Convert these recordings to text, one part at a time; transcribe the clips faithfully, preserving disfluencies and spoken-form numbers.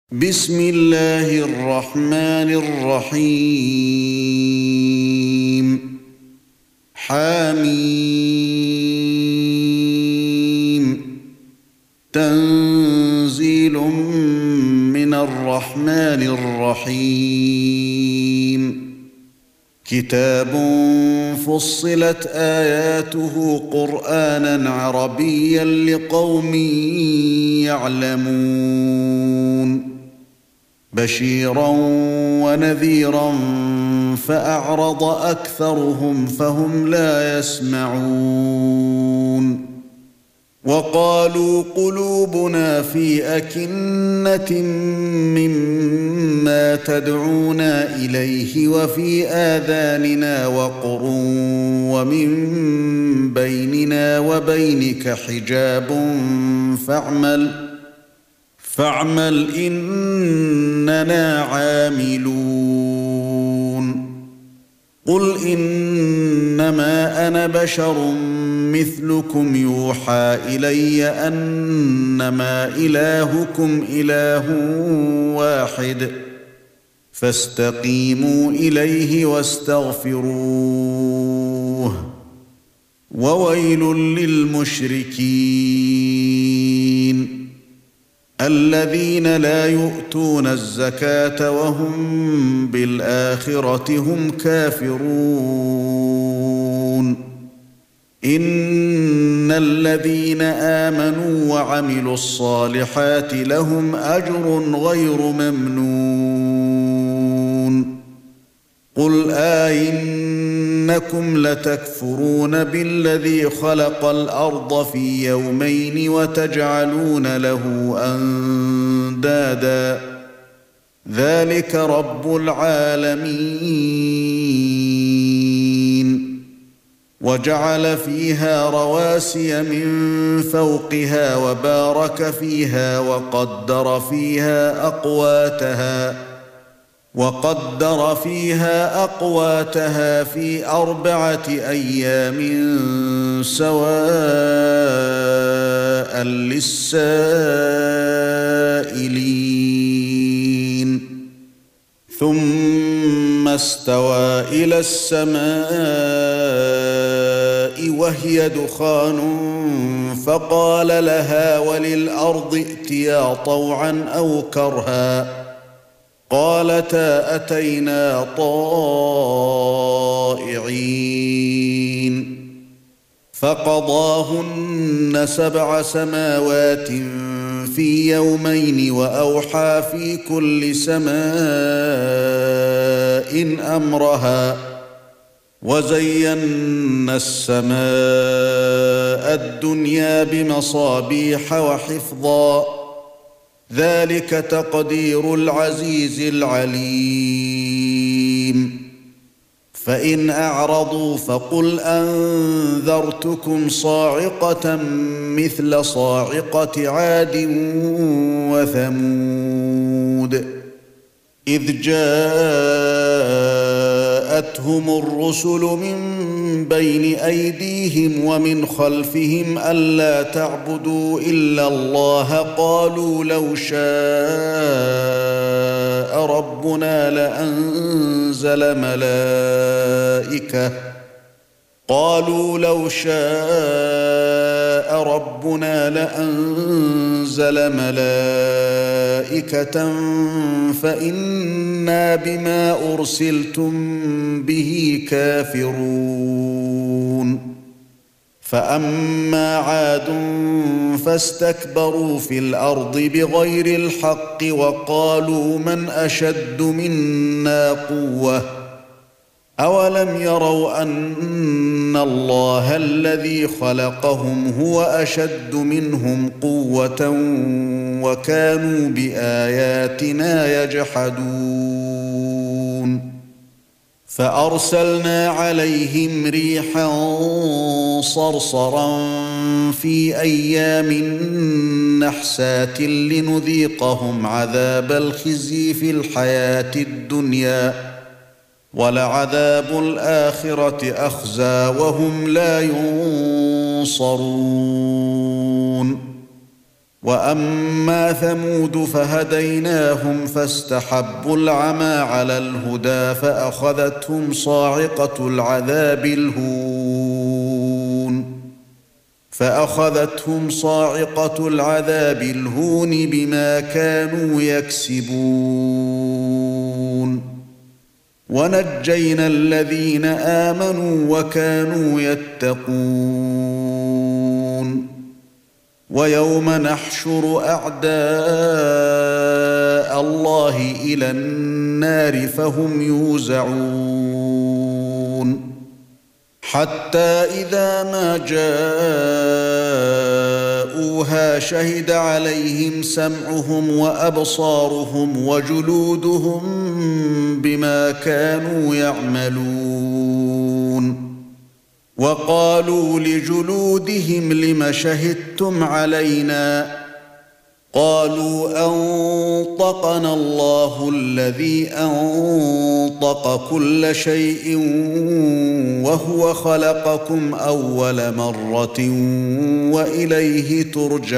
بسم الله الرحمن الرحيم حميم تنزيل من الرحمن الرحيم كتاب فصلت آياته قرآنا عربيا لقوم يعلمون بشيرا ونذيرا فأعرض أكثرهم فهم لا يسمعون وقالوا قلوبنا في أكنة مما تدعونا إليه وفي آذاننا وقر ومن بيننا وبينك حجاب فاعمل فاعمل إننا عاملون قل إنما أنا بشر مثلكم يوحى إلي أنما إلهكم إله واحد فاستقيموا إليه واستغفروه وويل للمشركين الذين لا يؤتون الزكاة وهم بالآخرة هم كافرون إن الذين آمنوا وعملوا الصالحات لهم أجر غير ممنون قل أئنكم لتكفرون بالذي خلق الأرض في يومين وتجعلون له أندادا ذلك رب العالمين وجعل فيها رواسي من فوقها وبارك فيها وقدر فيها أقواتها وقدر فيها أقواتها في أربعة أيام سواء للسائلين ثم استوى إلى السماء وهي دخان فقال لها وللأرض ائتيا طوعا أو كرها قالتا أتينا طائعين فقضاهن سبع سماوات في يومين وأوحى في كل سماء أمرها وزينا السماء الدنيا بمصابيح وحفظا ذلك تقدير العزيز العليم فإن أعرضوا فقل أنذرتكم صاعقة مثل صاعقة عاد وثمود إذ جاءتهم الرسل من بين أيديهم ومن خلفهم ألا تعبدوا إلا الله قالوا لو شاء ربنا لأنزل ملائكة قالوا لو شاء ربنا لأنزل ملائكة فإنا بما أرسلتم به كافرون فأما عاد فاستكبروا في الأرض بغير الحق وقالوا من أشد منا قوة أولم يروا أن الله الذي خلقهم هو أشد منهم قوة وكانوا بآياتنا يجحدون فأرسلنا عليهم ريحا صرصرا في أيام نحسات لنذيقهم عذاب الخزي في الحياة الدنيا ولعذاب الآخرة أخزى وهم لا ينصرون وأما ثمود فهديناهم فاستحبوا العمى على الهدى فأخذتهم صاعقة العذاب الهون فأخذتهم صاعقة العذاب الهون بما كانوا يكسبون ونجينا الذين آمنوا وكانوا يتقون ويوم نحشر أعداء الله إلى النار فهم يوزعون حتى إذا ما جاءوها شهد عليهم سمعهم وأبصارهم وجلودهم بما كانوا يعملون وقالوا لجلودهم لم شهدتم علينا قالوا أنطقنا الله الذي أنطق كل شيء وهو خلقكم أول مرة وإليه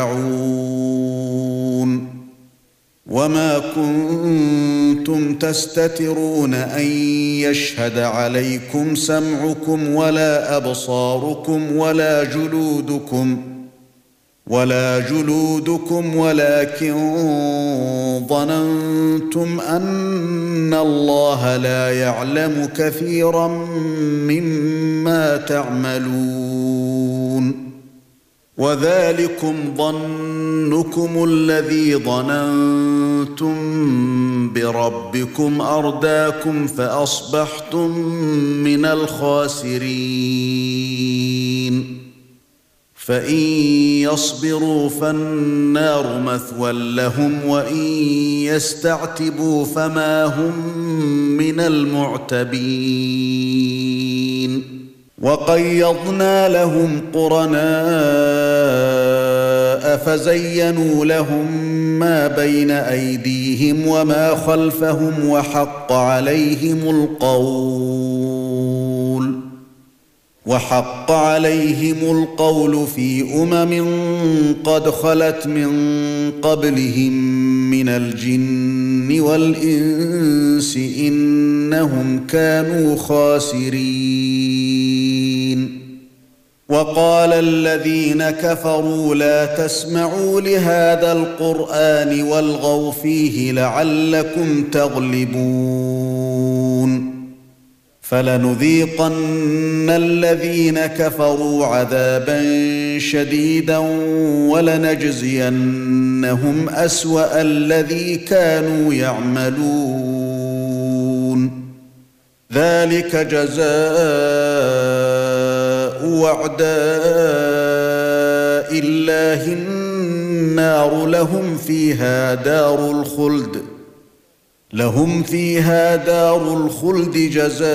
ترجعون وما كنتم تستترون أن يشهد عليكم سمعكم ولا أبصاركم ولا جلودكم ولا جلودكم ولكن ظننتم أن الله لا يعلم كثيرا مما تعملون وذلكم ظنكم الذي ظننتم بربكم أرداكم فأصبحتم من الخاسرين فإن يصبروا فالنار مثوى لهم وإن يستعتبوا فما هم من المعتبين وقيضنا لهم قرناء فزينوا لهم ما بين أيديهم وما خلفهم وحق عليهم القول وحق عليهم القول في أمم قد خلت من قبلهم من الجن والإنس إنهم كانوا خاسرين وقال الذين كفروا لا تسمعوا لهذا القرآن والغوا فيه لعلكم تغلبون فلنذيقن الذين كفروا عذابا شديدا ولنجزينهم أسوأ الذي كانوا يعملون ذلك جزاء أعداء الله النار لهم فيها دار الخلد لهم فيها دار الخلد جزاء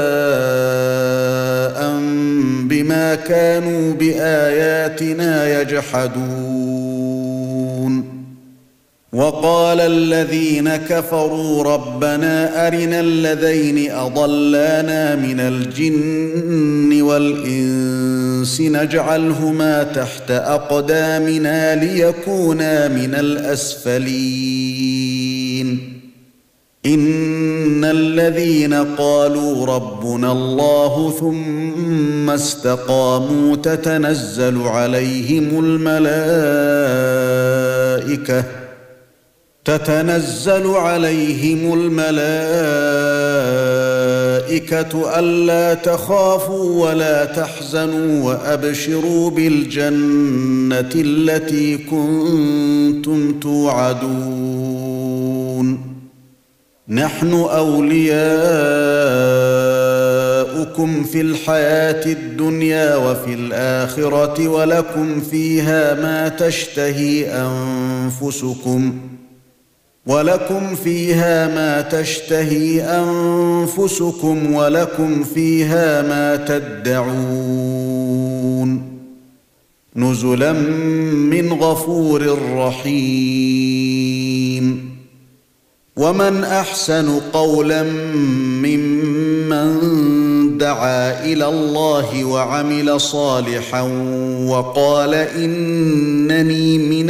بما كانوا بآياتنا يجحدون وقال الذين كفروا ربنا أرنا الذين أضلانا من الجن والإنس نجعلهما تحت أقدامنا ليكونا من الأسفلين إن الذين قالوا ربنا الله ثم استقاموا تتنزل عليهم الملائكة تتنزل عليهم الملائكة ألا تخافوا ولا تحزنوا وأبشروا بالجنة التي كنتم توعدون نحن أولياؤكم في الحياة الدنيا وفي الآخرة ولكم فيها ما تشتهي أنفسكم ولكم فيها ما تشتهي أنفسكم ولكم فيها ما تدعون نزلا من غفور رحيم ومن أحسن قولا ممن دعا إلى الله وعمل صالحا وقال إنني من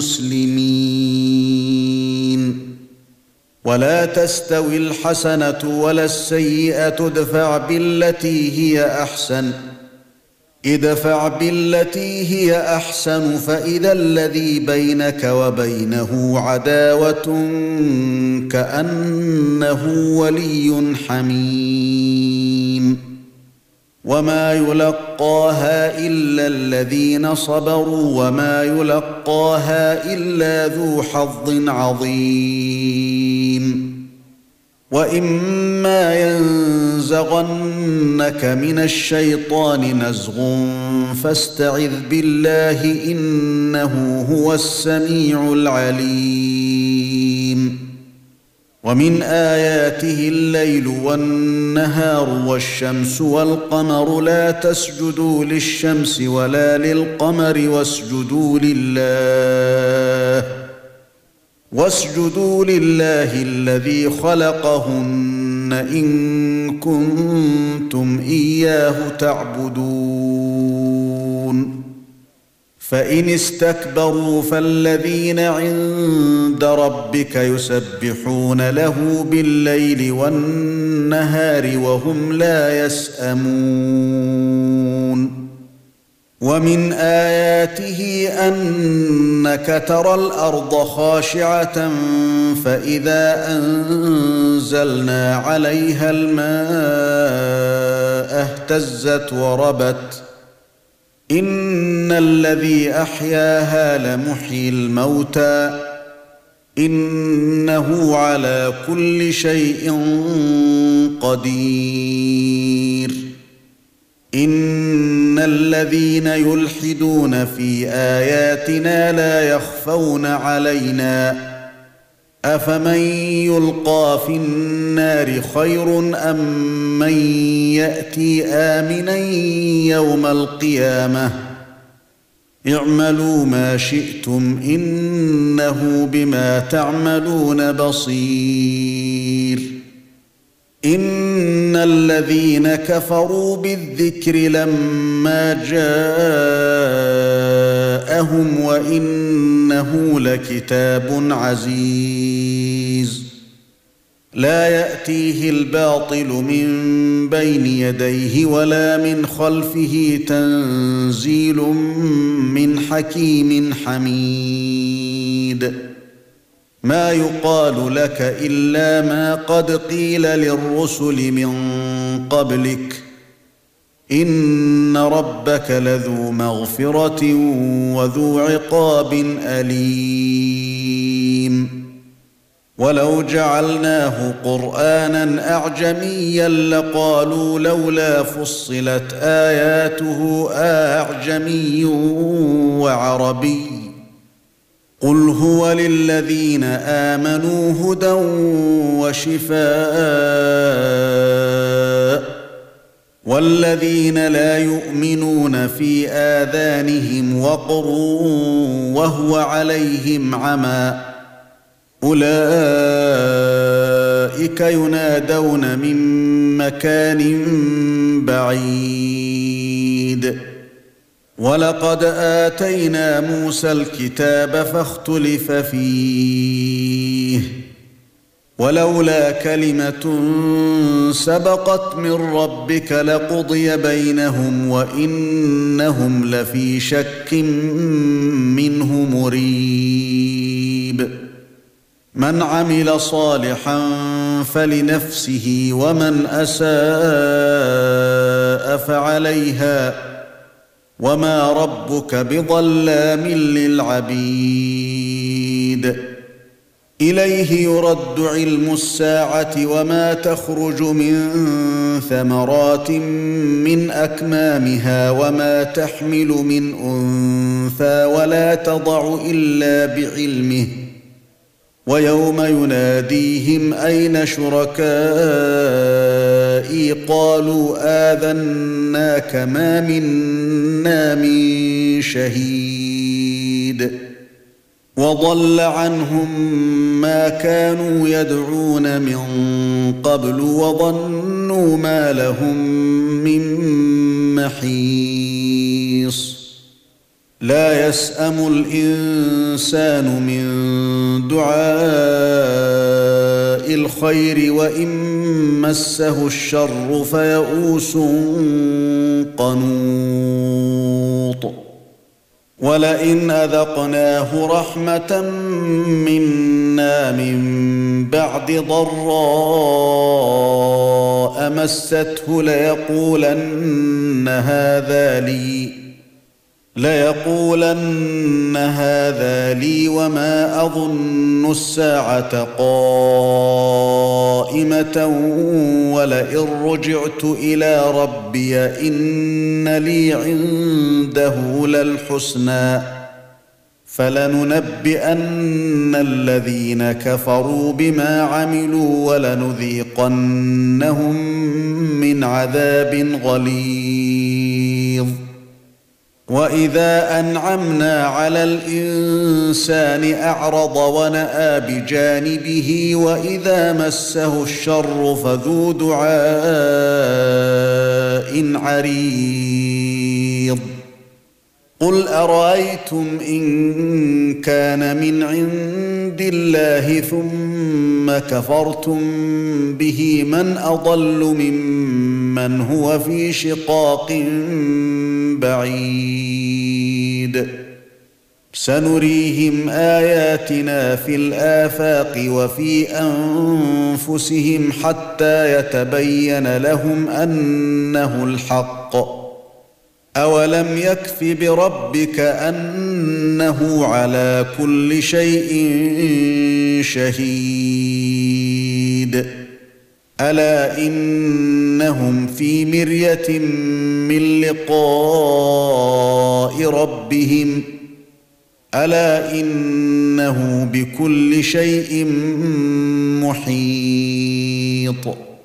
المسلمين. ولا تستوي الحسنة ولا السيئة ادفع بالتي هي أحسن ادفع بالتي هي أحسن فإذا الذي بينك وبينه عداوة كأنه ولي حميم. وما يلقاها إلا الذين صبروا وما يلقاها إلا ذو حظ عظيم. وإما ينزغنك من الشيطان نزغ فاستعذ بالله إنه هو السميع العليم. ومن آياته الليل والنهار والشمس والقمر لا تسجدوا للشمس ولا للقمر واسجدوا لله واسجدوا لله الذي خلقهن إن كنتم إياه تعبدون. فإن استكبروا فالذين عند ربك يسبحون له بالليل والنهار وهم لا يسأمون. ومن آياته أنك ترى الأرض خاشعة فإذا أنزلنا عليها الماء اهتزت وربت إن الذي أحياها لمحيي الموتى إنه على كل شيء قدير. إن الذين يلحدون في آياتنا لا يخفون علينا أفمن يلقى في النار خير أم من يأتي آمنا يوم القيامة اعملوا ما شئتم إنه بما تعملون بصير. إن الذين كفروا بالذكر لما جاءهم وإنه لكتاب عزيز لا يأتيه الباطل من بين يديه ولا من خلفه تنزيل من حكيم حميد. ما يقال لك إلا ما قد قيل للرسل من قبلك إن ربك لذو مغفرة وذو عقاب أليم. ولو جعلناه قرآنا أعجميا لقالوا لولا فصلت آياته أعجمي وعربي قل هو للذين آمنوا هدى وشفاء والذين لا يؤمنون في آذانهم وقر وهو عليهم عمى أولئك ينادون من مكان بعيد. ولقد آتينا موسى الكتاب فاختلف فيه ولولا كلمة سبقت من ربك لقضي بينهم وإنهم لفي شك منه مريب. من عمل صالحا فلنفسه ومن أساء فعليها وما ربك بظلام للعبيد. إليه يرد علم الساعة وما تخرج من ثمرات من أكمامها وما تحمل من أنثى ولا تضع إلا بعلمه ويوم يناديهم أين شركائي قالوا آذناك ما منا من شهيد وضل عنهم ما كانوا يدعون من قبل وظنوا ما لهم من محيص لا يسأم الإنسان من دعاء الخير وإن مسه الشر فيئوس قنوط ولئن أذقناه رحمة منا من بعد ضراء مسته ليقولن هذا لي ليقولن هذا لي وما أظن الساعة قائمة ولئن رجعت إلى ربي إن لي عنده للحسنى فلننبئن الذين كفروا بما عملوا ولنذيقنهم من عذاب غليظ وإذا أنعمنا على الإنسان أعرض ونأى بجانبه وإذا مسه الشر فذو دعاء عريض قل أرأيتم إن كان من عند الله ثم كفرتم به من أضل ممن هو في شقاق بعيد سنريهم آياتنا في الآفاق وفي أنفسهم حتى يتبين لهم أنه الحق أولم يكف بربك أنه على كل شيء شهيد ألا إنهم في مرية من لقاء ربهم ألا إنه بكل شيء محيط